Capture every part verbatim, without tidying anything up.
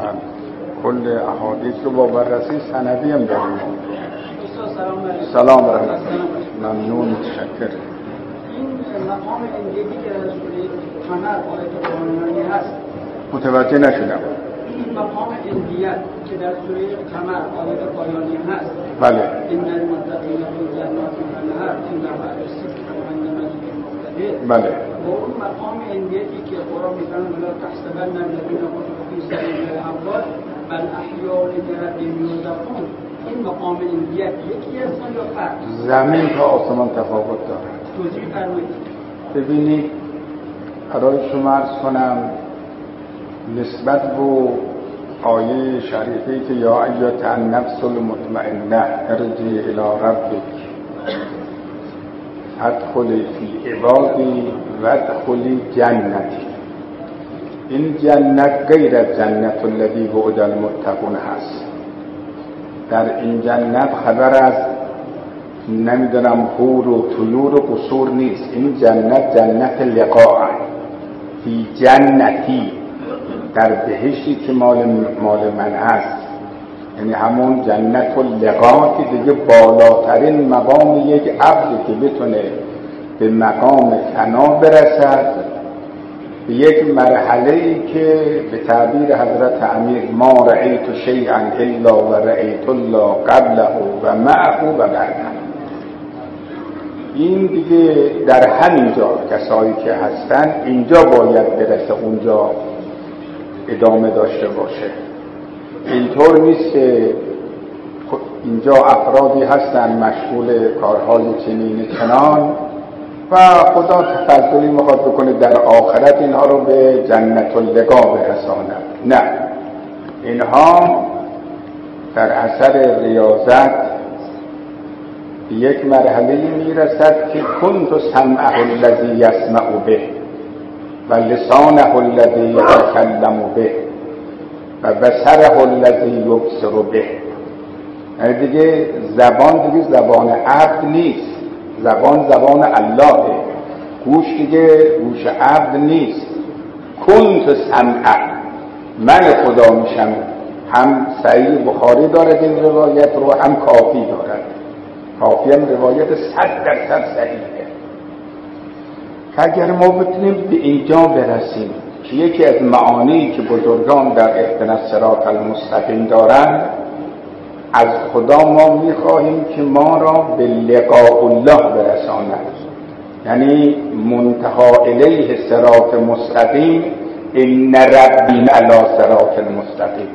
کل احادیث رو با بررسی سندی هم داریم. سلام سلام رحمت ممنون متشکر. این مقام انگیزی که در سوره قمر آیت قرآنی هست متوجه نشدم. این مقام انگیزی که در سوره قمر آیت قرآنی هست بله. این المتقین فی جنات و نهر این بعد الصبح و عند مجد مقتدر. بله. و اون مقام انگیزی که قرآن میفرماید ولا تحسبن الذین قتلوا فی سبیل الله اموات بل احیاء عند ربهم یرزقون. این مقام انگیزی یکی است یا فرق؟ زمین تا آسمان تفاوت داره. توضیح فرمایید. ببینید برای شما عرض کنم نسبت به آیه شریفی که یا ایها النفس المطمئنه ارجعی الی ربک ادخلی فی عبادی و ادخلی جنتی. این جنت غیر از جنت الذی وعد المتقون هست. در این جنت خبر از نمیدونم حور و طیور و قصور نیست. این جنت جنت لقاء فی جنتی، در بهشتی که مال مال من هست. یعنی همون جنت اللقاء که دیگه بالاترین مقام یک عبد که بتونه به مقام فنا برسد، به یک مرحله‌ای که به تعبیر حضرت امیر ما رأیت شیئا الا و رأیت الله قبله و معه و بعده. این دیگه در همینجا کسایی که هستن اینجا باید برسه، اونجا ادامه داشته باشه. اینطور نیست که اینجا افرادی هستن مشغول کارهای چنین چنان و خدا تفضلی میخواد بکنه در آخرت اینها رو به جنت اللقاء برساند. نه، اینها در اثر ریاضت به یک مرحله میرسد که کنت سمعه الذی یسمع به و لسانه الذی یتکلم به و بصره الذی یبصر به. یعنی دیگه زبان دیگه زبان عبد نیست، زبان زبان اللهه. گوش دیگه گوش عبد نیست. کنت سمعه، من خدا میشم. هم صحیح بخاری دارد این روایت رو، هم کافی دارد. کافی هم روایت صد درصد صحیحه. اگر ما بتونیم به اینجا برسیم که یکی از معانی که بزرگان در اهدنا الصراط المستقیم دارند، از خدا ما میخواهیم که ما را به لقاء الله برساند. یعنی منتهی الیه صراط مستقیم، ان ربی علی صراط مستقیم.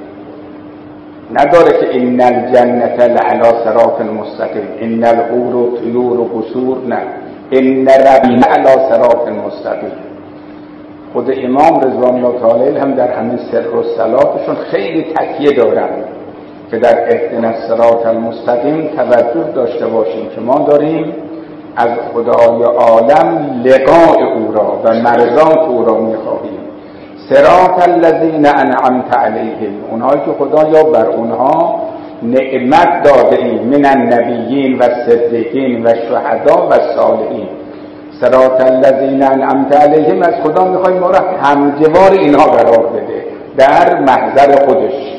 نداره که ان الجنت لعلی صراط مستقیم، ان الحور و طیور و قصور، نه، ان ربی علی صراط مستقیم. خود امام رضوان الله تعالی هم در همین سر و صلاتشون خیلی تکیه دارن که در اهدنا الصراط المستقیم توجه داشته باشیم که ما داریم از خدای عالم لقاء او را و مرضات او را می‌خواهیم. صراط الذین انعمت علیهم، اونهایی که خدایا بر اونها نعمت داده ای، من النبیین و صدیقین و شهدا و صالحین. صراط الذین انعمت علیهم، از خدا می‌خوایم ما را همجوار اینها قرار بده در محضر خودش.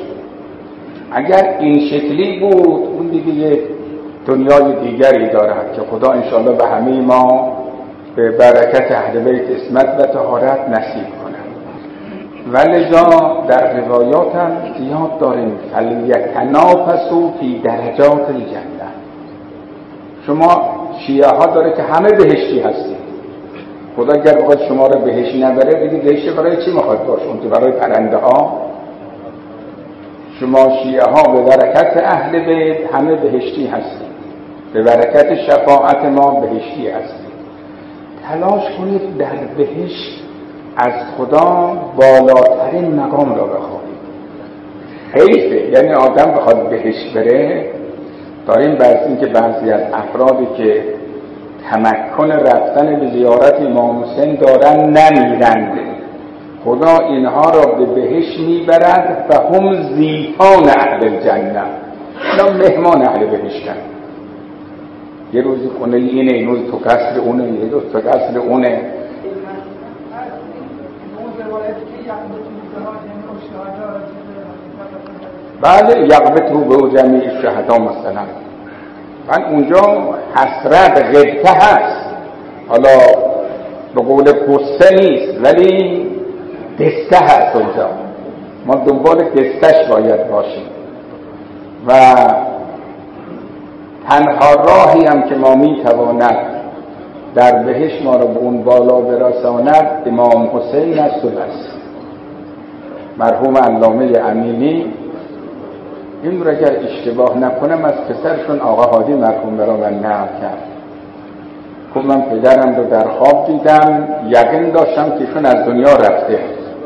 اگر این شکلی بود اون دیگه یک دنیای دیگری دارد که خدا انشاءالله به همه ما به برکت اهل بیت عصمت و طهارت نصیب کنه. ولذا در روایات هم زیاد داریم فلیتنافسوا فی درجات الجنه. شما شیعه ها داره که همه بهشتی هستید. خدا اگر بخواد شما رو بهشت نبره، دیگه بهشت برای چی میخواد باشه؟ اون برای پرنده ها. شما شیعه ها به برکت اهل بیت همه بهشتی هستید، به برکت شفاعت ما بهشتی هستید. تلاش کنید در بهشت از خدا بالاترین مقام را بخواهید. حیفه، یعنی آدم بخواد بهشت بره. داریم بعضی این که بعضی از افرادی که تمکن رفتن به زیارت امام حسین دارن نمیرند، خدا اینها را به بهشت میبرد و هم ضیفان اهل الجنه. اینا مهمان اهل بهشتن. یه روزی خونه اینه، یه روز تو قصر اونه، یه روز تو قصر اونه. بله یقبطه به جمیع الشهدا مثلا. من اونجا حسرت غبطه هست، حالا به قول قصه نیست ولی دسته هست اونجا، ما دنبال دستش باید باشیم. و تنها راهی هم که ما میتواند در بهشت ما رو به اون بالا برساند امام حسین است و بس. مرحوم علامه امینی این رو اگر اشتباه نکنم از پسرشون آقا هادی مرحوم برا من نقل کرد. خب من پدرم رو در خواب دیدم، یقین داشتم که ایشون از دنیا رفته.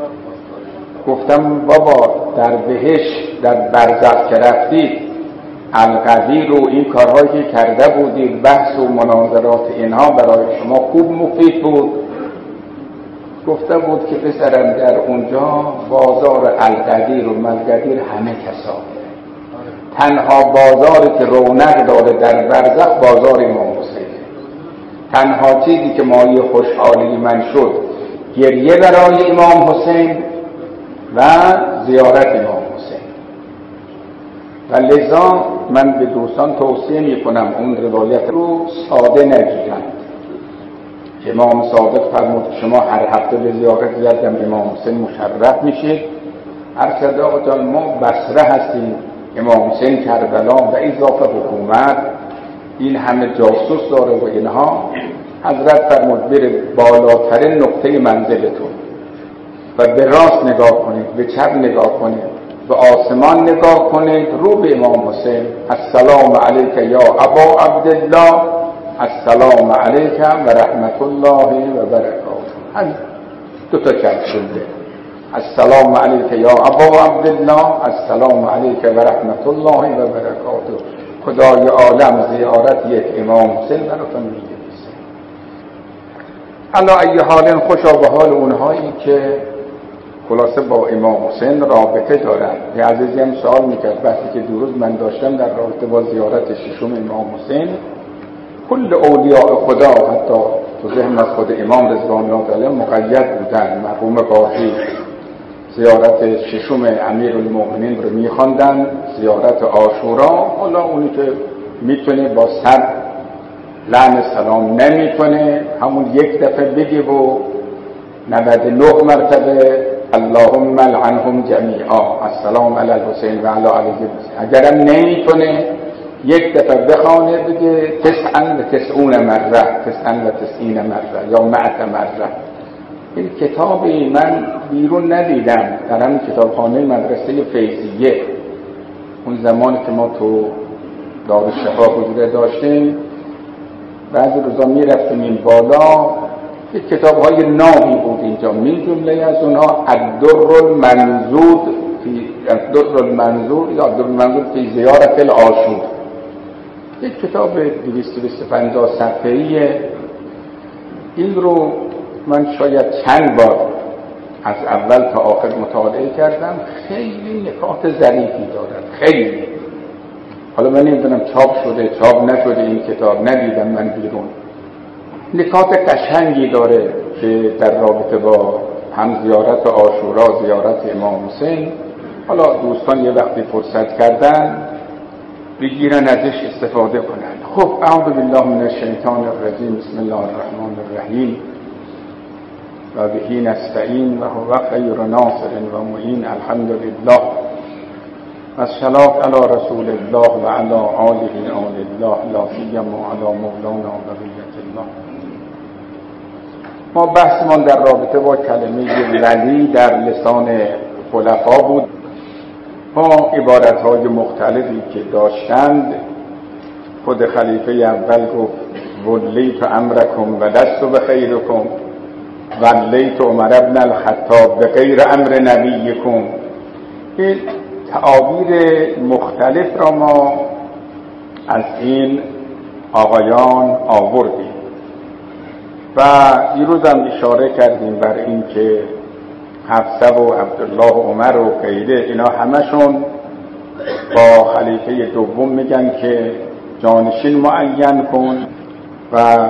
گفتم بابا در بهشت در برزخ که رفتید القدیر و این کارهایی که کرده بودید، بحث و مناظرات اینها برای شما خوب مفید بود. گفته بود که پسرم در اونجا بازار القدیر و ملقدیر همه کسا، تنها بازاری که رونق داره در برزخ بازار امام حسین. تنها چیزی که مایه خوشحالی من شد گریه برای امام حسین و زیارت امام حسین. و لذا من به دوستان توصیه می کنم اون روایت رو ساده نگیرند. امام صادق فرمود شما هر هفته به زیارت یادم امام حسین مشرف میشید. هر صدا آقا جان ما بصره هستیم، امام حسین کربلا و اضافه حکومت این همه جاسوس داره و اینها. حضرت فرمود بره بالاترین نقطه منزلتون و به راست نگاه کنید، به چپ نگاه کنید، به آسمان نگاه کنید، رو به امام حسین. السلام علیک یا ابا عبدالله، السلام علیک و رحمت الله و برکاته. همین دو تا کلمه شده. السلام علیک یا ابا عبدالله، السلام علیک و رحمت الله و برکاته. خدای عالم زیارت یک امام حسین براتون میگه. علا ای حال خوشا به حال اونهایی که خلاصه با امام حسین رابطه دارن. یه عزیزی هم سوال میکرد بحثی که دیروز من داشتم در رابطه با زیارت ششم امام حسین. کل اولیاء خدا حتی تو ذهن از خود امام رضوان الله تعالی مقید بودن. مرحوم قاضی زیارت ششم امیرالمومنین رو میخواندن، زیارت عاشورا. حالا اونی که میتونه با سر لعن سلام نمیتونه همون یک دفعه بگی و نود و نه مرتبه اللهم لعنهم جمیعا السلام علی الحسین و علی علی الحسین. اگرم نمیتونه یک دفعه بخوانه بگه تسعا و تسعون مره، تسعا و تسعین مره یا مئت مره. این کتابی من بیرون ندیدم، در همین کتابخانه مدرسه فیضیه اون زمانی که ما تو دارالشفا حضور داشتیم، بعضی روزا میرفتیم این بالا، یک کتاب های نامی بود اینجا، من جمله از اونها الدر المنضود فی الدر المنضود یا الدر المنضود فی زیارت العاشور. یک کتاب دویست و بیست و پنج صفحه‌ایه. این رو من شاید چند بار از اول تا آخر مطالعه کردم. خیلی نکات ظریفی دارد، خیلی. حالا من نمیدونم چاپ شده چاپ نشده این کتاب، ندیدم من بیرون. نکات قشنگی داره که در رابطه با هم زیارت عاشورا، زیارت امام حسین. حالا دوستان یه وقتی فرصت کردن بگیرن ازش استفاده کنن. خب اعوذ بالله من الشیطان الرجیم، بسم الله الرحمن الرحیم و بهی نستعین و هو خیر ناصر و معین. الحمد لله و الصلاة علی رسول الله و علی آله آل الله لا سیما علی مولانا و بقیت الله. ما بحثمان در رابطه با کلمه ولی در لسان خلفا بود. ما عبارتهای مختلفی که داشتند، خود خلیفه اول گفت ولیت امرکم و لست بخیرکم، ولیت عمر ابن الخطاب بغیر امر نبیکم. این تعابیر مختلف را ما از این آقایان آوردیم و دیروز هم اشاره کردیم بر این که حفصه و عبدالله و عمر و غیره اینا همشون با خلیفه دوم میگن که جانشین معین کن و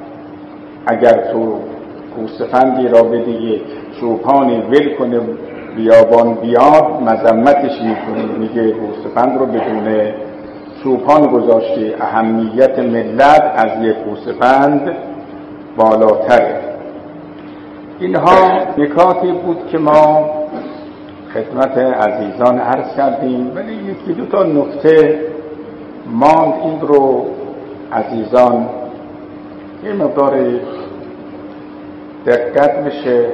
اگر تو گوسفندی را بدی یک چوپانی ول کنه بیابان بیاد مذمتش میکنه، میگه گوسفند رو بدون چوپان گذاشته، اهمیت ملت از یک گوسفند بالاتره. اینها نکاتی بود که ما خدمت عزیزان عرض کردیم، ولی یکی دو تا نکته ماند، این رو عزیزان یه مقدار دقت بشه.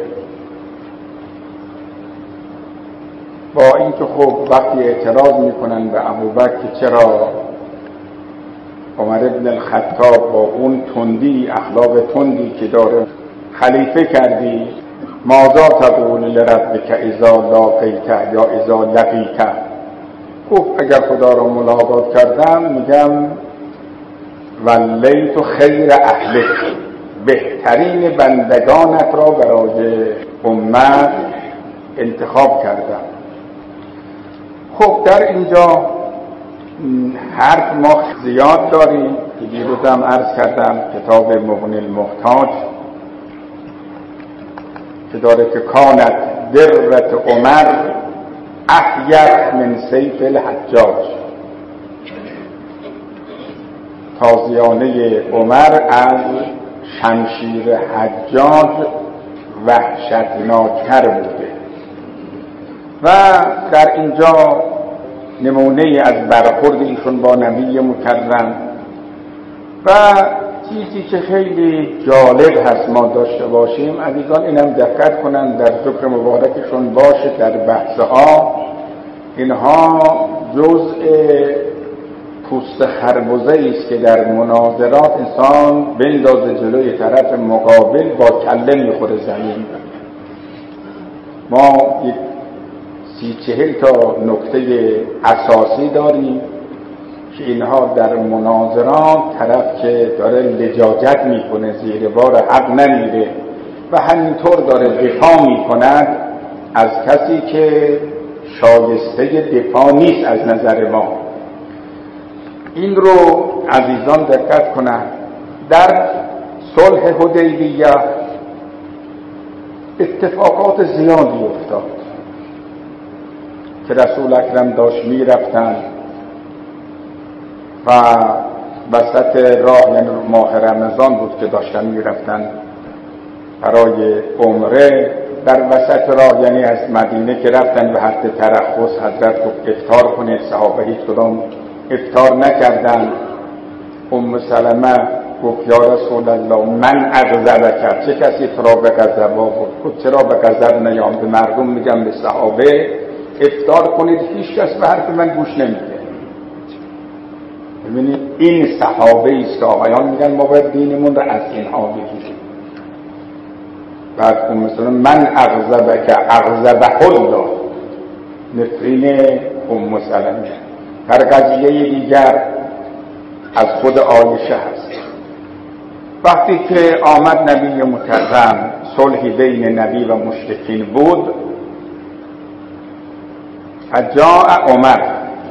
با اینکه خب وقتی اعتراض میکنن به ابوبکر که چرا عمر بن الخطاب با اون تندی، اخلاق تندی که داره خلیفه کردی، ماذا تقول لربک اذا لاقیت یا اذا لقیت، گفت اگر خدا رو ملاقات کردم میگم ولیت خیر اهلک، بهترین بندگانت را برای امت انتخاب کردم. خب در اینجا حرف ما زیاد داریم که دیروزم عرض کردم کتاب مغنی المحتاج که داره که کانت درت عمر احیر من سیف الحجاج، تازیانه عمر از شمشیر حجاج وحشتناکتر بوده. و در اینجا نمونه از برخورد ایشون با نبی مکرم و چیزی که خیلی جالب هست ما داشته باشیم، عزیزان اینم دقت کنن در ذکر مبارکشون باشه در بحثها، اینها جزء پوست خربزه است که در مناظرات انسان بندازه جلوی طرف مقابل با کله میخوره زمین. ما یک سی چهل تا نکته اساسی داریم که اینها در مناظرات طرف که داره لجاجت میکنه، زیر بار حق نمیره و همینطور داره دفاع میکند از کسی که شایسته دفاع نیست از نظر ما. این رو عزیزان دقت کنند. در صلح حدیبیه اتفاقات زیادی افتاد که رسول اکرم داشت می رفتن و وسط راه، یعنی ماه رمضان بود که داشتن می رفتن برای عمره، در وسط راه یعنی از مدینه که رفتن به حد ترخص حضرت گفت افطار کنید، صحابه هیچ کدام افطار نکردن. ام سلمه گفت یا رسول الله من اغضب کرد، چه کسی تو را به غضب آورد؟ گفت چرا به غضب نیام؟ به مردم میگم به صحابه افطار کنید، هیچ کس به حرف من گوش نمیده. ببینید این صحابه است که آقایان میگن ما باید دینمون رو از اینها بگیریم. بعد ام سلمه من اغضب که اغضبه الله، نفرین ام سلمه. هر قضیه دیگر از خود عایشه هست. وقتی که آمد نبی مکرم، صلحی بین نبی و مشرکین بود، فجاء عمر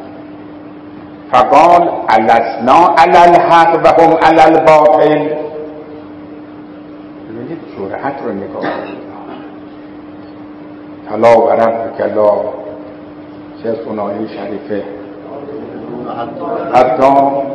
فقال الاسنا علی الحق و هم علی الباطل. ببینید جرأت رو نگاه کنید. کلا و ربک لا، چه از اون آیه شریفه، حتی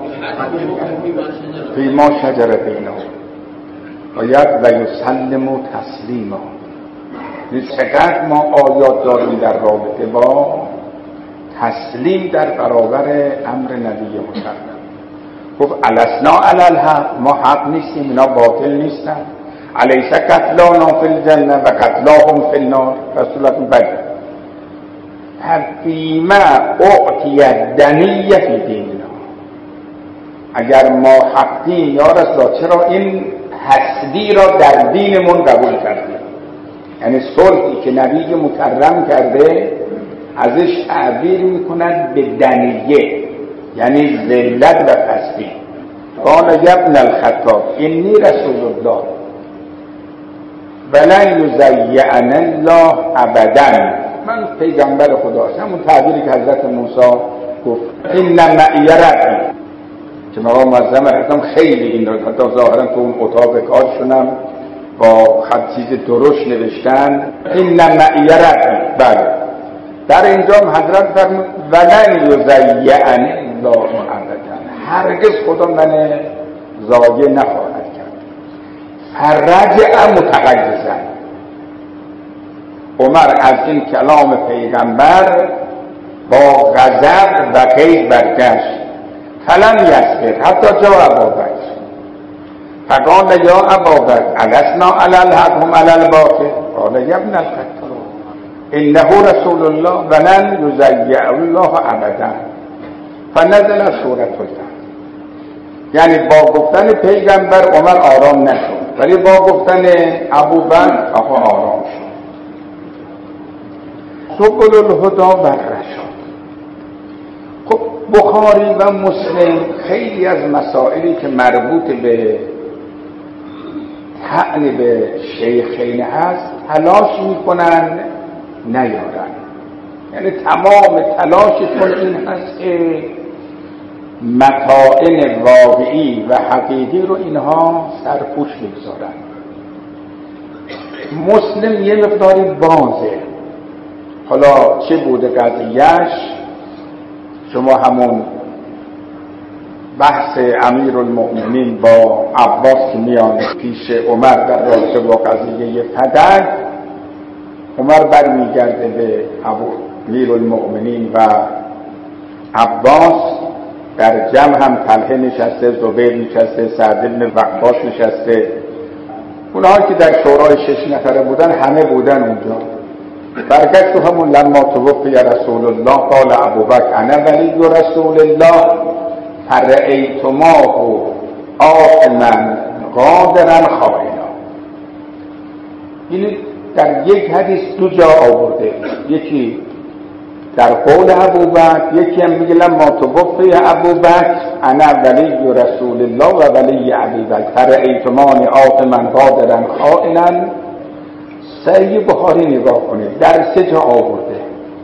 فیما شجر بینهم باید و یسلم و تسلیما. چقدر ما آیات داریم در رابطه با تسلیم در برابر امر نبی مکرم. گفت الاسنا علی الحق، ما حق نیستیم، اینا باطل نیستن. الیس قتلانا فی الجنه و قتلاهم فی النار. رسولت بگه فیما اعطی الدنیه فی دیننا، اگر ما حقیم یا رسول چرا این حسدی را در دینمون قبول کردیم؟ یعنی صلحی که نبی مکرم کرده ازش تعبیر میکنند به دنیه، یعنی ذلت و پستی. قال ابن الخطاب انی رسول الله ولن یضیعن الله ابدا، من پیغمبر خداست. همون تعبیری که حضرت موسی گفت این معی ربی، که مقام معظم حتم خیلی این رو حتی ظاهرا تو اون اتاق کارشونم با خط چیز درشت نوشتن این معی ربی. بله در اینجا حضرت فرمود ولن یضیعنی الله ابدا، هرگز خدا من ضایع نخواهد کرد. فرجع متغیظا، عمر از این کلام پیغمبر با غضب و غیظ برگشت. فلم یصبر حتی جاء ابوبکر فقال یا ابابکر السنا علی الحق هم علی الباطل قال یا ابن الخطاب انه رسول الله ولن یضیع الله ابدا فنزل سوره الله. یعنی با گفتن پیغمبر عمر آرام نشد، ولی با گفتن ابوبکر آقا آرام شد. سبل الهدی و الرشاد. خب بخاری و مسلم خیلی از مسائلی که مربوط به طعن به شیخین هست تلاش میکنن نیارن. یعنی تمام تلاششون این هست که مطائن واقعی و حقیقی رو اینها سرپوش بگذارن. مسلم یه مقداری بازه. حالا چه بوده قضیهش؟ شما همون بحث امیرالمؤمنین با عباس که میان پیش عمر در رابطه با قضیه فدک، عمر برمیگرده به امیرالمؤمنین و عباس. در جمع هم طلحه نشسته، زبیر نشسته، سعد بن وقاص نشسته، اونها که در شورای شش نفره بودن همه بودن اونجا. برگشت تو همون لما توفی رسول الله قال ابوبکر انا ولی رسول الله فرأیتماه آثما قادرا خائنا. این در یک حدیث دو جا آورده، یکی در قول ابوبکر، یکی هم میگه لما توفی ابوبکر انا ولی رسول الله و ولی ابوبکر فرأیتمان آثما قادرا خائنا. صحیح بخاری نگاه کنید در سه جا آورده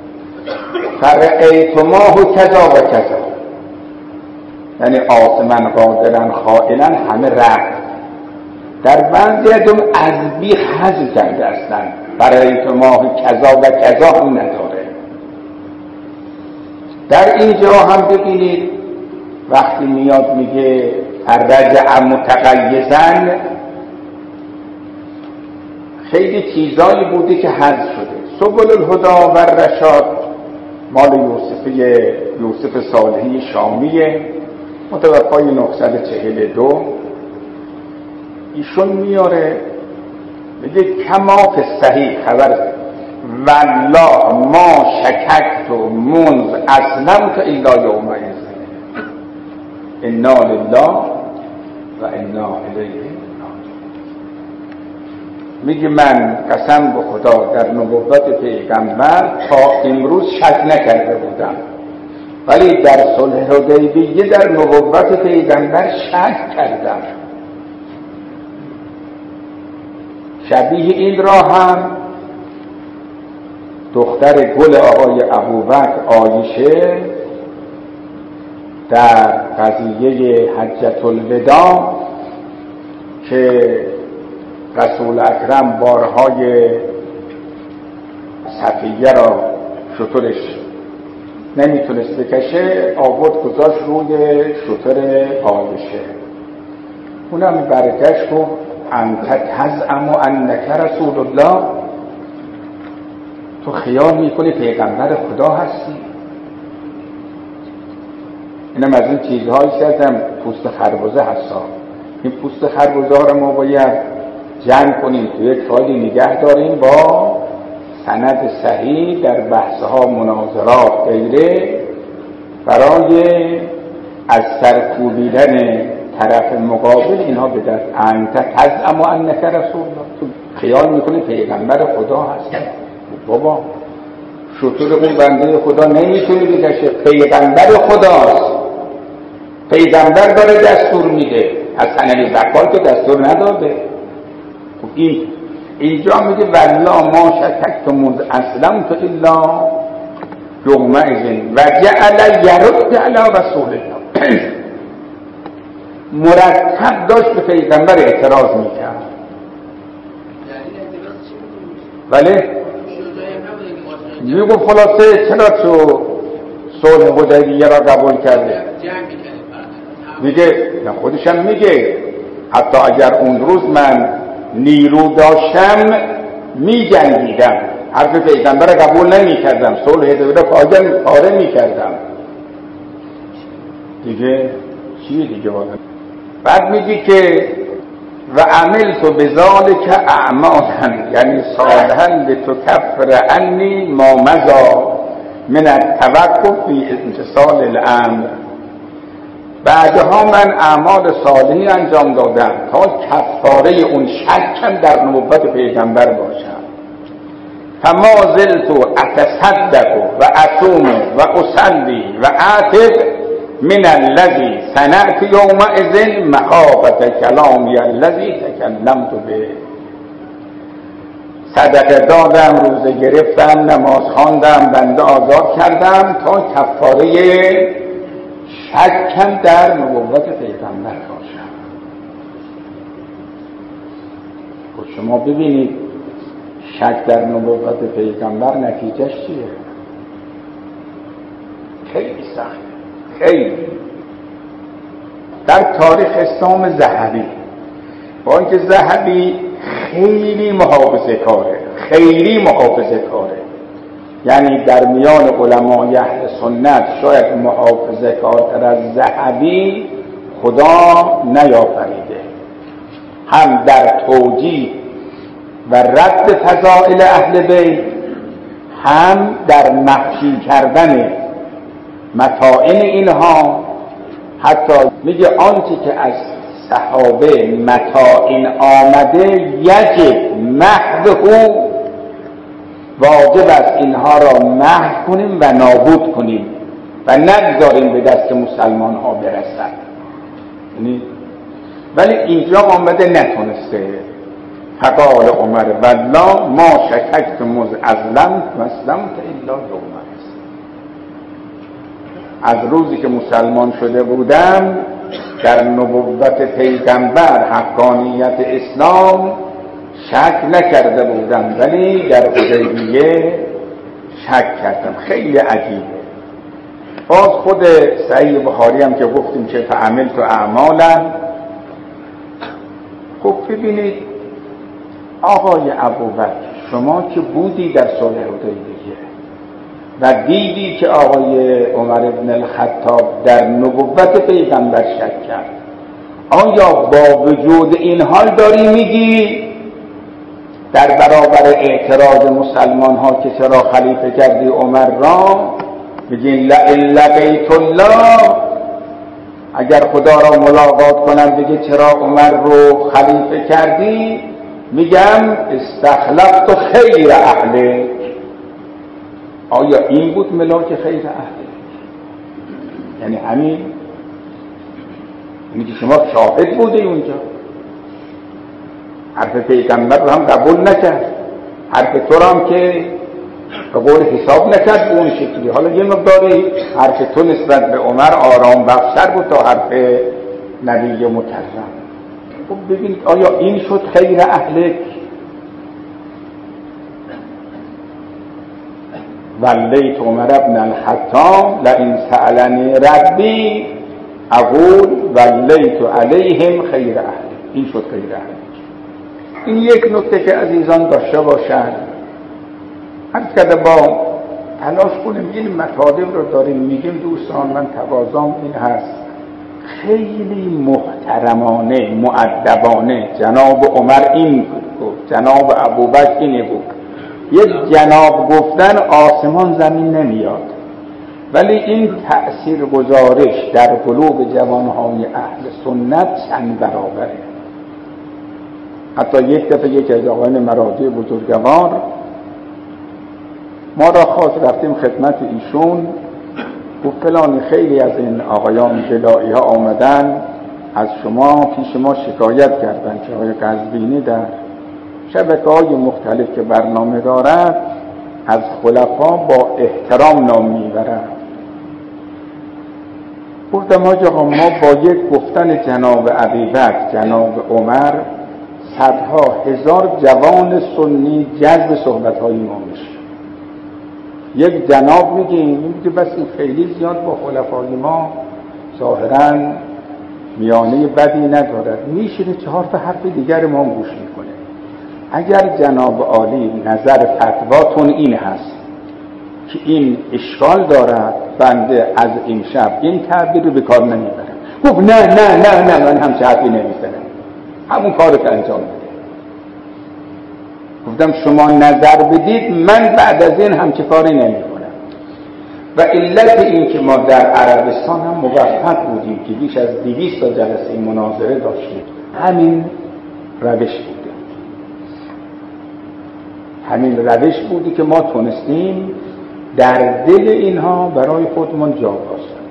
فرأیتماه کذا و کذا، یعنی آثما قادرا خائنا همه رفت. در بعضی از اون از بی حذف کرده اصلا فرأیتماه کذا و کذا هم نداره. در اینجا هم ببینید وقتی میاد میگه فرجع متغیظا، خیلی چیزایی بوده که حذف شده. سبل الهدی و الرشاد مال یوسف یوسف صالحی شامیه، متوفای نهصد و چهل و دو. ایشون میاره میگه کما فی صحیح خبر والله ما شککت منذ اسلمت الا یومئذ انا لله و انا الیه. میگه من قسم به خدا در نبوت پیغمبر تا امروز شک نکرده بودم، ولی در صلح حدیبیه در نبوت پیغمبر شک کردم. شبیه این را هم دختر گل آقای ابوبکر عایشه در قضیه حجة الوداع که رسول اکرم بارهای صفیه را شترش نمیتونست بکشه، آورد گذاشت روی شتر عایشه. اونم برگشت گفت انت تزعم انک رسول الله، تو خیال میکنی پیغمبر خدا هستی؟ اینم از این چیزهایی کردم پوست خربزه هستا. این پوست خربزه ها رو ما باید جمع کنیم توی یک فایلی نگه داریم با سند صحیح در بحثها مناظرات غیره، برای از سرکوبیدن طرف مقابل اینها به دست. انت تزعم انک رسول الله، تو خیال میکنی پیغمبر خدا هستی؟ بابا شطور اون بنده خدا نمیتونی بکشه، پیغمبر خداست. پیغمبر داره دستور میده، از حنبی بقال که دستور نداده. این اینجا میگه والله ما شککت منذ اسلمت الا یومئذ و جعل یرد علی رسول الله. مرتب داشت به پیغمبر اعتراض میکرد. ولی میگو خلاصه چرا تو صلح حدیبیه را قبول کرده؟ میگه خودشم میگه حتی اگر اون روز من نیرو داشتم میجنگیدم، حرف پیغمبر قبول نمیکردم، صلح حدیبیه را پاره میکردم دیگه. چیه دیگه واقعا؟ بعد میگی که و عملت بذلک اعمالا، یعنی صالحا لتکفر عنی ما مضی من التوقف فی امتثال الامر. بعدها من اعمال صالحی انجام دادم تا کفاره اون شکم در نبوت پیغمبر باشم. فما زلت اتصدق و اصوم و اصلی و اعتق من الذی صنعت یومئذ مخافة کلامی الذی تکلمت به. صدقه دادم، روزه گرفتم، نماز خواندم، بنده آزاد کردم تا کفاره شکم در نبوت پیغمبر باشم. خود شما ببینید شک در نبوت پیغمبر نتیجهش چیه؟ خیلی سخت، خیلی. در تاریخ اسلام ذهبی، با اینکه ذهبی خیلی محافظه کاره، خیلی محافظه کاره، یعنی در میان علمای اهل سنت شاید محافظه کارتر از ذهبی خدا نیافریده، هم در توجیه و رد فضائل اهل بیت، هم در محشی کردن متاعن اینها. حتی میگه آنچه که از صحابه متاعن آمده یجب محوه، واجب است اینها را محو کنیم و نابود کنیم و نگذاریم به دست مسلمان ها برسد. یعنی ولی اینجا آمده نتونسته. فقال عمر والله ما شککت مذ اسلمت و اسلمت الا یوم است. از روزی که مسلمان شده بودم در نبوت پیغمبر، حقانیت اسلام شک نکرده بودم، ولی در حدیبیه شک کردم. خیلی عجیبه. باز خود صحیح بخاری هم که گفتیم که فعملت اعمالا. خب ببینید آقای ابوبکر، شما که بودی در صلح حدیبیه و دیدی که آقای عمر بن الخطاب در نبوت پیغمبر شک کرد، آیا با وجود این حال داری میگی در برابر اعتراض مسلمان ها که چرا خلیفه کردی عمر را، میگین لئن لقیت الله، اگر خدا را ملاقات کنم بگی چرا عمر رو خلیفه کردی؟ میگم استخلفت خیر اهلک. آیا این بود ملاک خیر اهلک؟ یعنی همین؟ یعنی که شما شاهد بودی اونجا، حرف پیغمبر رو هم قبول نکرد، حرف تو هم که به قول حساب نکرد به اون شکلی. حالا یه مقداری حرف تو نسبت به عمر آرام بخشتر بود تا حرف نبی مکرم. خب ببینید آیا این شد خیر اهلک؟ ولیت عمر بن الخطاب لئن سألنی ربی اقول ولیت علیهم خیر اهلک. این شد خیر اهلک. این یک نکته که عزیزان داشته باشند. هر کده با تلاش کنیم این مطالب رو داریم میگیم دوستان، من تقاضام این هست خیلی محترمانه مؤدبانه جناب عمر این گفت، جناب ابوبکر این گفت. یک جناب گفتن آسمان زمین نمیاد، ولی این تأثیر گزارش در قلوب جوانهای اهل سنت چند برابره. حتی یک دفعه یک از آقایان مراجع بزرگوار ما را خواست، رفتیم خدمت ایشون، گفت فلانی خیلی از این آقایان جلایی ها آمدن از شما پیش ما شکایت کردن که آقای قزوینی در شبکه‌های مختلف که برنامه دارد از خلفا با احترام نام میبرد. گفتم آقا ما با یک گفتن جناب ابوبکر، جناب عمر صدها هزار جوان سنی جذب صحبت‌های ما میشه. یک جناب میگیم میگه بس این خیلی زیاد با خلفای ما ظاهراً میانه بدی ندارد، میشینه چهار تا حرف دیگر ما گوش میکنه. اگر جناب عالی نظر فتواتون این هست که این اشکال دارد، بنده از این شب این تعبیر رو به کار نمیبرم. گفت نه نه نه نه من همچه حرفی نمیزنم، همون کارو که انجام بده. گفتم شما نظر بدید، من بعد از این همچه کاری نمی کنم. و علت این که ما در عربستان هم موفق بودیم که بیش از دویست تا جلسه مناظره داشتیم، همین روش بوده. همین روش بودی که ما تونستیم در دل اینها برای خودمون جا باشیم.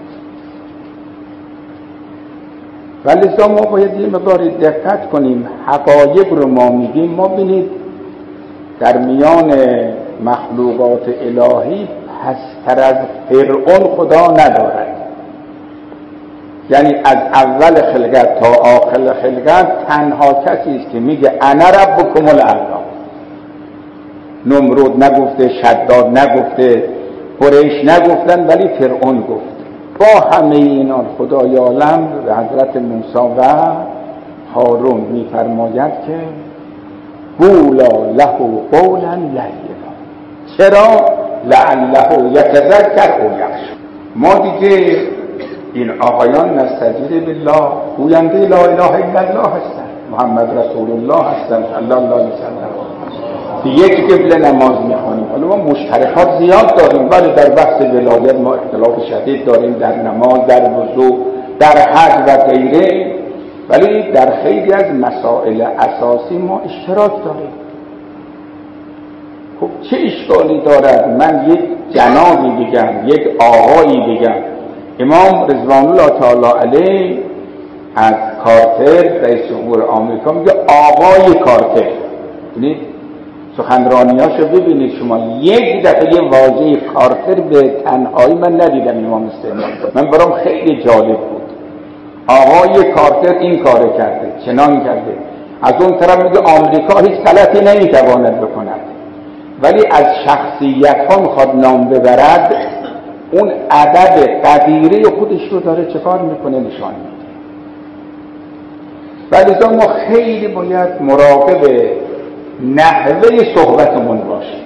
و لذا ما باید یه مقدار دقت کنیم. حقایق رو ما میگیم، ما بینید در میان مخلوقات الهی پستر از فرعون خدا ندارد. یعنی از اول خلقت تا آخر خلقت تنها کسی است که میگه انا ربکم الاعلی. نمرود نگفته، شداد نگفته، قریش نگفتن، ولی فرعون گفت. با همه اینان خدای عالم به حضرت موسی و هارون میفرماید که قولا له قولا لینا. چرا؟ لعله یتذکر او یخشی. ما دیگه این آقایان نستجیر بالله گوینده لا اله الا الله هستن، محمد رسول الله هستن صلی الله علیه وسلم. یک قبله نماز میخوانیم. حالا ما مشترکات زیاد داریم، ولی در بحث ولایت ما اختلاف شدید داریم، در نماز، در وضو، در حج و غیره. ولی در خیلی از مسائل اساسی ما اشتراک داریم. خب چه اشکالی دارد من یک جنابی بگم، یک آقایی بگم؟ امام رضوان الله تعالی علیه از کارتر رئیس جمهور آمریکا میگه آقای کارتر. ببینید سخنرانیاشو ببینید شما، یک دفعه یه واژه کارتر به تنهایی من ندیدم امام استعمال. من برام خیلی جالب بود. آقای کارتر این کار کرده، چنان کرده. از اون طرف میگه آمریکا هیچ غلطی نمیتواند بکند، ولی از شخصیت ها میخواد نام ببرد. اون ادب قدیره خودش رو داره چه کار میکنه نشان میده. ولی ما خیلی باید مراقب نحوه صحبتمون باشیم.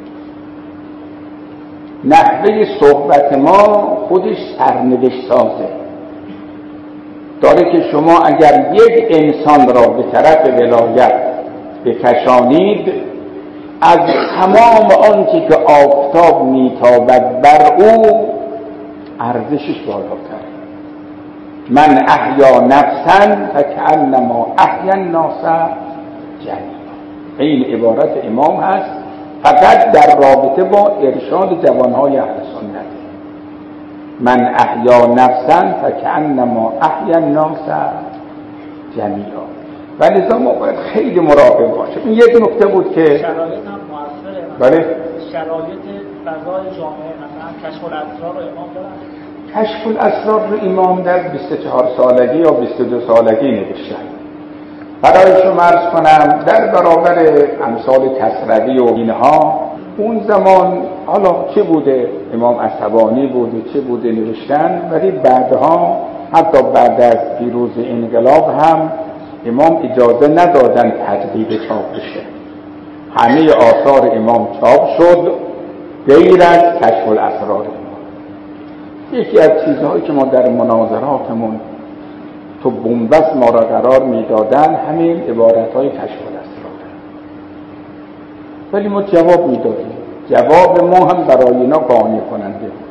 نحوه صحبت ما خودش سرنوشت سازه داره که شما اگر یک انسان را به طرف ولایت بکشانید، از تمام آنچه که آفتاب میتابد بر او ارزشش بالاتر. من احیا نفسا فکأنما احیا الناس جمیعا. این عبارت امام هست، فقط در رابطه با ارشاد جوانهای اهل سنت. من احیا نفسا فکأنما احیا الناس جمیعا. ولی لذا ما باید خیلی مراقب باشیم. این یک نکته بود که شرایط هم مؤثره. بله، شرایط فضای جامعه، مثلا کشف الاسرار رو امام دارن. کشف الاسرار رو امام در بیست و چهار سالگی یا بیست و دو سالگی نوشتن. برای شما عرض کنم در برابر امثال کسروی و اینها اون زمان حالا چه بوده، امام عصبانی بوده چه بوده نوشتن، ولی بعدها حتی بعد از پیروز انقلاب هم امام اجازه ندادن تجدید چاپ بشه. همه آثار امام چاپ شد غیر از کشف الاسرار. یکی از چیزهایی که ما در مناظراتمون تو بنبست ما را قرار میدادن همین عبارتهای کشف الاسرار، ولی ما جواب میدادیم. جواب ما هم برای اینا قانع کننده بود.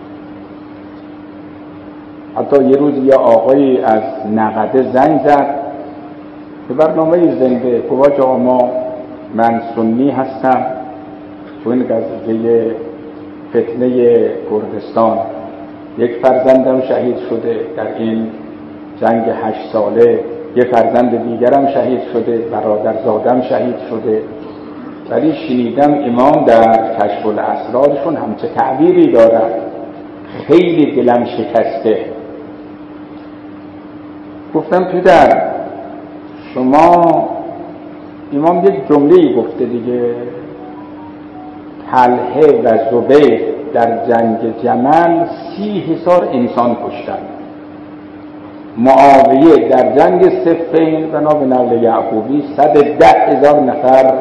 حتی یه روز یه آقایی از نقده زنگ زد به برنامه زنده، گفت آقا ما من سنی هستم، تو این قضیه فتنه کردستان یک فرزندم شهید شده در این جنگ هشت ساله، یک فرزند دیگرم شهید شده، برادرزادم شهید شده، ولی شنیدم امام در کشف الاسرارشون همچه تعبیری دارد، خیلی دلم شکسته. گفتم پدر شما امام یک جمله‌ای گفته دیگه، طلحه و زبیر در جنگ جمل سی هزار انسان کشتن، معاویه در جنگ صفین بنا به نقل یعقوبی صد ده هزار نفر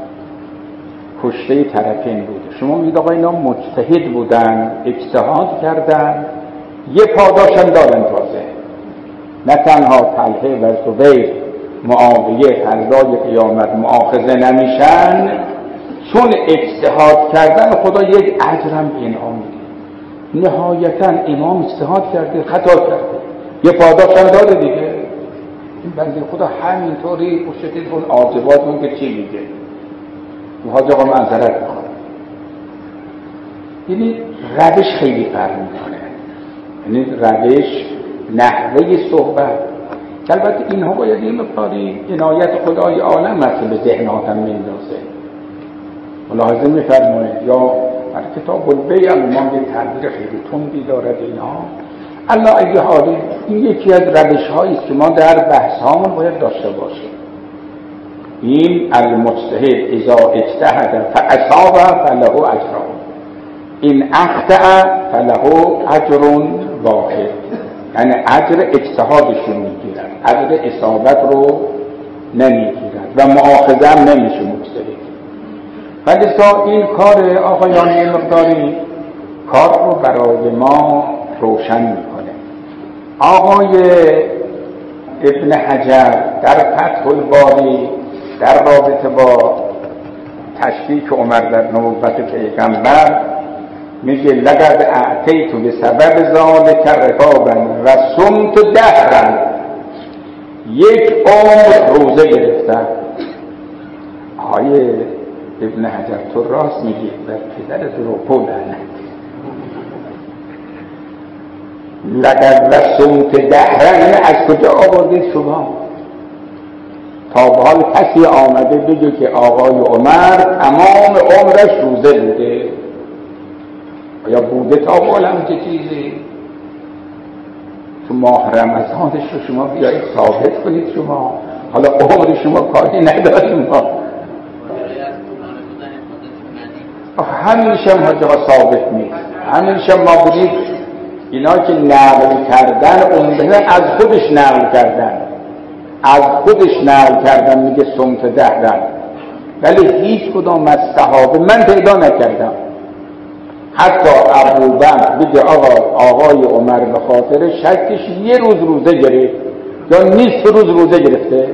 کشته طرفین بود. شما میگید آقا اینا مجتهد بودن، اجتهاد کردن، یه پاداشم دارن تازه. نه تنها طلحه و زبیر معاویه فردای قیامت مؤاخذه نمیشن، چون اجتهاد کردن خدا یک اجرم به انعام میده. نهایتا امام اجتهاد کرده، خطا کرده، یه پاداشم داره دیگه. این بنده خدا همینطوری پشت اون عاقبات که چی میگه، حاج آقا معذرت میخوام. یعنی روش خیلی فرق میکنه، یعنی روش، نحوه صحبت. البته اینها باید این مقداری عنایت خدای عالم است که به ذهن آدم میندازه. ملاحظه میفرمایید یا در کتاب البیع امام یک تعبیر خیلی تندی دارد اینها. الله ای حالی این یکی از روش هایی است که ما در بحث هامون باید داشته باشیم. این المجتهد اذا اجتهد فاصاب فله اجران، این اخطأ فله اجر واحد. یعنی اجر اجتهادشون میگیرن، اجر اصابت رو نمیگیرن و مؤاخذه هم نمیشه مجتهد. ولی این کار آقایان این مقداری کار رو برای ما روشن میکنه. آقای ابن حجر در فتح الباری در رابطه با تشریک عمر در نبوت پیغمبر میگه لقد اعطیت بسبب ذلک رقابا و صمت دهرا، یک عمر روزه گرفتم. آقای ابن حجر تو راست میگی، بر پدرت رو پولن. لقد و صمت دهرا، یعنی از کجا آوردید شما؟ تا به حال کسی آمده بگه که آقای عمر تمام عمرش روزه بوده؟ یا بوده تا بالا چه چیزی؟ تو ماه رمضانش رو شما بیایید ثابت کنید. شما حالا عمر شما کاری نداریم ما همیشه هم حاجه ثابت نیست. همیشه ما بودید اینا که نقل کردن عمده از خودش نقل کردن از خودش نقل کردن میگه صمت دهرن، ولی هیچ کدام از صحابه من پیدا نکردم. حتی ابوبکر بگه آقا آقای عمر به خاطر شکش یه روز روزه گرفت یا نصف روز روزه گرفته.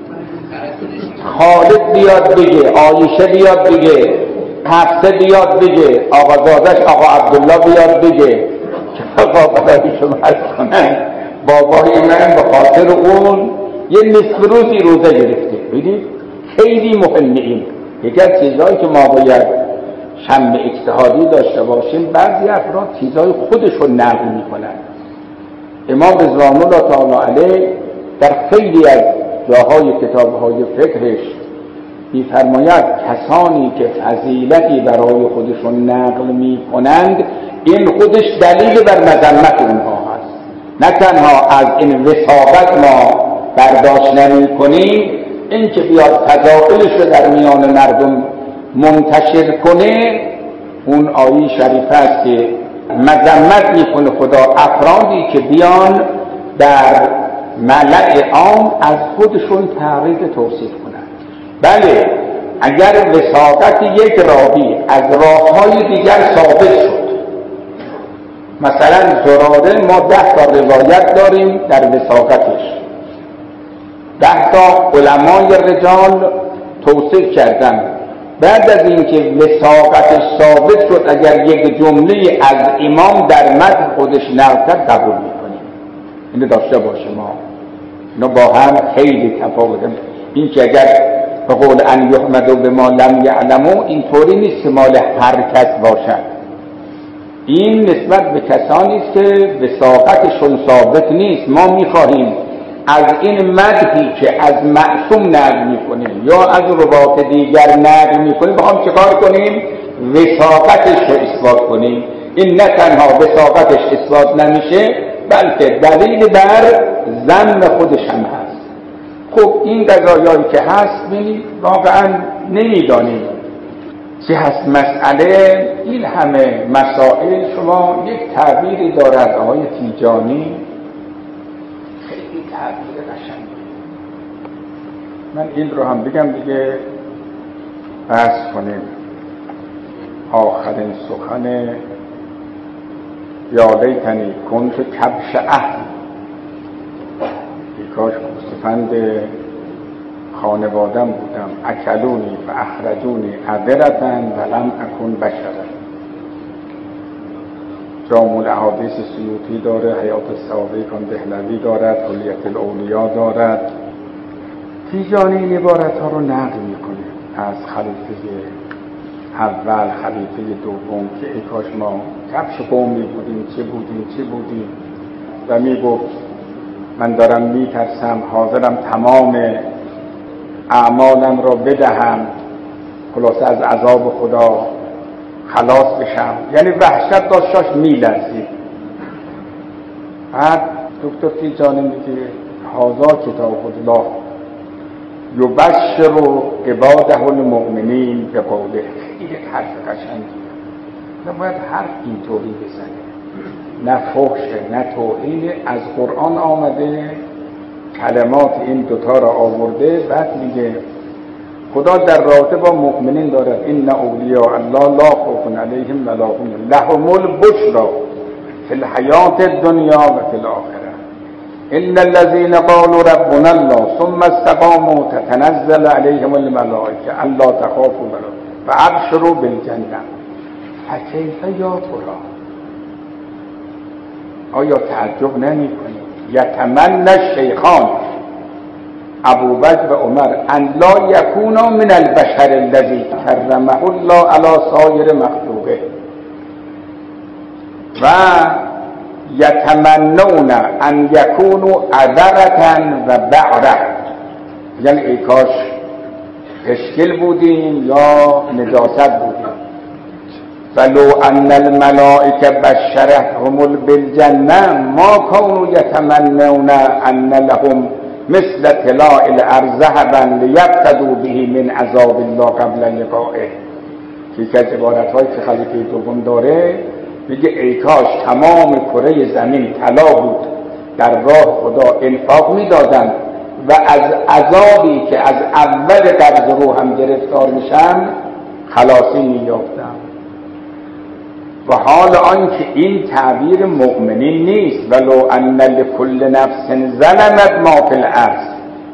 خالد بیاد بگه، عایشه بیاد بگه، حفصه بیاد بگه، آقا زادش آقا عبدالله بیاد بگه که آقا برای شما عرض کنن بابای من به خاطر اون یه نصف روزی روزه گرفته. ببینید خیلی مهمه. این یکی از چیزهایی که ما باید شم اجتهادی داشته باشیم. بعضی افراد چیزهای خودشون نقل میکنن. امام رضوان الله تعالی علیه در خیلی از جاهای کتابهای فقهش میفرماید کسانی که فضیلتی برای خودشون نقل میکنند این خودش دلیل بر مذمت اونها هست. نه تنها از این وثاقت ما برداشت نمی کنیم، این که بیاد فضائلش رو در میان مردم منتشر کنه، اون آیه شریفه است که مذمت میکنه خدا افرادی که بیان در ملأ عام از خودشون تعریف توصیف کنند. بله اگر وثاقت یک راوی از راههای دیگر ثابت شد، مثلا زراره ما ده تا روایت داریم در وثاقتش، ده تا علمای رجال توصیف کردن، بعد از اینکه وثاقتش ثابت شد اگر یک جمله از امام در متن خودش نقل کرد قبول میکنیم. اینو داشته باشه ما اینو با هم خیلی تفاوته. این که اگر به قول ان یحمدوا بما لم یعلموا اینطوری نیست که مال هر کس باشد. این نسبت به کسانی است که وثاقتشون ثابت نیست. ما میخواهیم از این مدحی که از معصوم نقل میکنیم یا از روات دیگر نقل میکنیم بخوام چه کار کنیم؟ وثاقتش رو اثبات کنیم. این نه تنها وثاقتش اثبات نمیشه بلکه دلیل بر ذم خودش هم هست. خب این قضایایی که هست ببینید واقعا نمیدانیم چی هست مسئله. این همه مسائل شما یک تعبیری دارد آقای تیجانی، خیلی تعبیر قشنگی. من این رو هم بگم دیگه بحث کنیم. آخرین سخن یا لیتنی کنت کبش اهل، ای کاش گوسفند خانوادم بودم، اکلونی و اخرجونی عذرتن و لم اکن بشرا. جامع الاحادیث سیوطی داره، حیات الصحابه دهلوی دارد، کلیت الاولیا دارد. تیجانی این عبارت ها رو نقل میکنه از خلیفه اول، خلیفه دوم، که ای کاش ما کفش قومی بودیم، چه بودیم چه بودیم. و میگفت من دارم میترسم، حاضرم تمام اعمالم را بدهم خلاصه از عذاب خدا خلاص بشم. یعنی وحشت داشتاش میلرزید. بعد دکتر تیجانی میگه هذا کتاب الله یبشر عباده المؤمنین به قوله. این یک حرف قشنگیه، نباید حرف اینطوری بزنه، نه فحشه نه توهین. از قرآن آمده کلمات این دوتا را آورده، بعد میگه خدا در رابطه با مؤمنین دارد این اولیاء الله لا خوف علیهم ولا هم لهم البشرا فی الحیات الدنیا و فی الاخره ان الذين قالوا ربنا الله ثم استقاموا تتنزل عليهم الملائكه الا تخافوا وابشروا بالجنه. فکیف یا ترى، آیا تعجب نمی کنید؟ یتمنى الشیخان ابوبکر و عمر ان لا یکونا من البشر الذی کرمه الله علی سایر مخلوقه و یتمنون ان یکونوا عذرة و بعرة. یعنی ای کاش اشکل بودیم یا نجاست بودیم. ولو ان الملائکه بشرتهم بالجنه ما كانوا يتمنون ان لهم مثل طلاء الارض ذهبا لیفتدوا به من عذاب الله قبل لقائه. که از عبارت‌هایی که خلیفه دوم داره میگه ای کاش تمام کره زمین طلا بود، در راه خدا انفاق میدادن و از عذابی که از اول قبض روح هم گرفتار میشن خلاصی میافتن. و حال آنکه این تعبیر مؤمنین نیست. ولو ان لكل نفس ظلمت ما فی الارض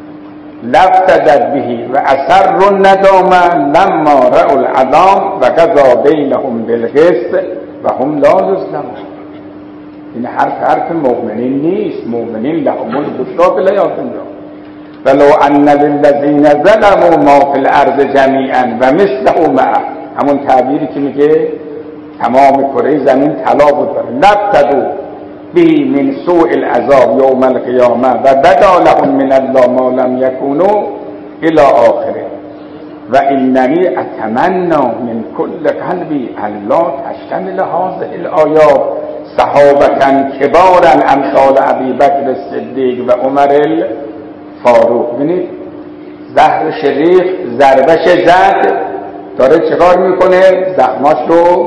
لافتدت به و اسروا الندامه لما رأوا العذاب و قضى بینهم بالقسط و هم لا یظلمون. این حرف حرف مؤمنین نیست. مؤمنین لهم البشری فی الحیاة الدنیا ولو ان للذین ظلموا ما فی الارض جمیعا و مثله معه. همون تعبیری که میگه تمام کره زمین طلا بود، لفتدوا به من سوء العذاب یوم القیامه و بدا لهم من الله ما لم یکونوا الی آخره. و اننی اتمنى من کل قلبی الله تشتمل هذه الآیات صحابة کبارا امثال ابی بکر الصدیق و عمر الفاروق. ببینید زهر شریف ضربش زد، داره چیکار میکنه؟ زخماش رو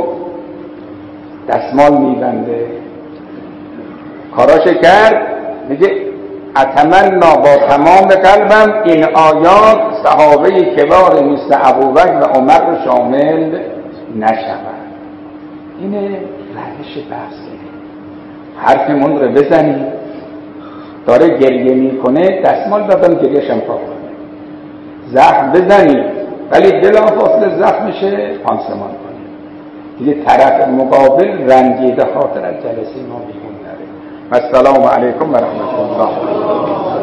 دستمال میبنده، کاراش کرد. میگه اتمنا با تمام قلبم این آیات صحابه کبار مثل ابوبکر و عمر رو شامل نشود. اینه روش بحثه. حرفمون رو بزنیم، داره گریه میکنه دستمال دادم گریهش هم پاک کنه، زخم بزنیم ولی بلافاصله زخمشه پانسمان کنه. دیگه طرف مقابل رنجیده خاطر از جلسه ما بیرون نره. و السلام علیکم و رحمت الله.